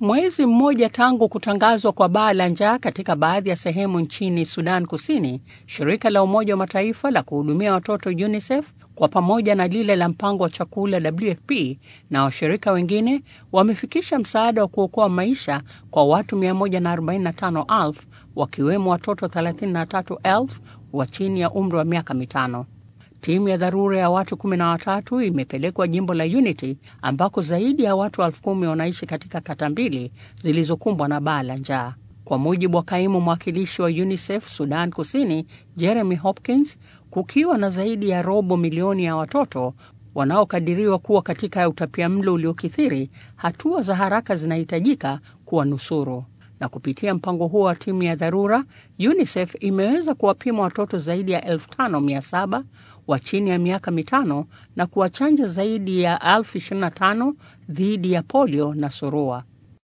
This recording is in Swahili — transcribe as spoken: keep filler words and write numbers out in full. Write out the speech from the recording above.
Mwezi mmoja tangu kutangazwa kwa baa la njaa katika baadhi ya sehemu nchini Sudan Kusini, shirika la Umoja wa Mataifa la kuhudumia watoto UNICEF kwa pamoja na lile la mpango wa chakula W F P na washirika wengine wamefikisha msaada wa kuokoa maisha kwa watu mia moja na arobaini na tano elfu, wakiwemo watoto thelathini na tatu elfu wa chini ya umri wa miaka mitano. Timu ya dharura ya watu kumi na watatu imepelekwa jimbo la Unity ambako zaidi ya watu elfu kumi wanaishi katika kata mbili zilizokumbwa na baa la njaa. Kwa mujibu wa kaimu mwakilishi wa UNICEF Sudan Kusini, Jeremy Hopkins, kukiwa na zaidi ya robo milioni ya watoto wanaokadiriwa kuwa katika utapiamlo uliokithiri, hatua za haraka zinahitajika kuwanusuru. Na kupitia mpango huo wa timu ya dharura, UNICEF imeweza kuwapima watoto zaidi ya elfu tano mia saba wa chini ya miaka mitano na kuwachanja zaidi ya elfu ishirini na tano dhidi ya polio na surua.